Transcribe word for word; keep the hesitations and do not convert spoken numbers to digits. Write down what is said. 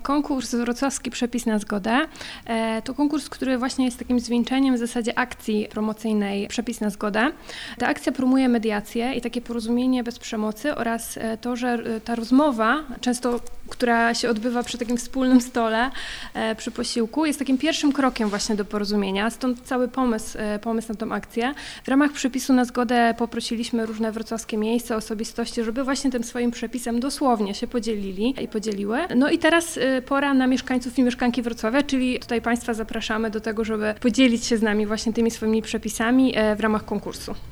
Konkurs Wrocławski Przepis na Zgodę to konkurs, który właśnie jest takim zwieńczeniem w zasadzie akcji promocyjnej Przepis na Zgodę. Ta akcja promuje mediację i takie porozumienie bez przemocy oraz to, że ta rozmowa, często która się odbywa przy takim wspólnym stole, przy posiłku, jest takim pierwszym krokiem właśnie do porozumienia. Stąd cały pomysł, pomysł na tą akcję. W ramach Przepisu na Zgodę poprosiliśmy różne wrocławskie miejsca, osobistości, żeby właśnie tym swoim przepisem dosłownie się podzielili i podzieliły. No i teraz pora na mieszkańców i mieszkanki Wrocławia, czyli tutaj Państwa zapraszamy do tego, żeby podzielić się z nami właśnie tymi swoimi przepisami w ramach konkursu.